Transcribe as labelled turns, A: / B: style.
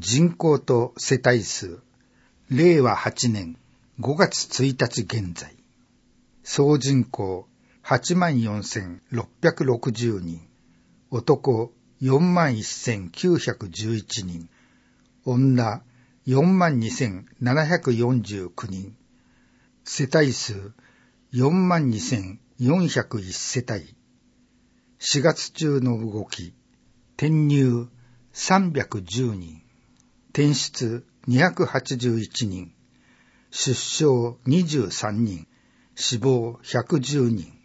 A: 人口と世帯数、令和8年5月1日現在、総人口84,660人、男41,911人、女42,749人、世帯数42,401世帯。4月中の動き、転入310人、転出281人、出生23人、死亡110人。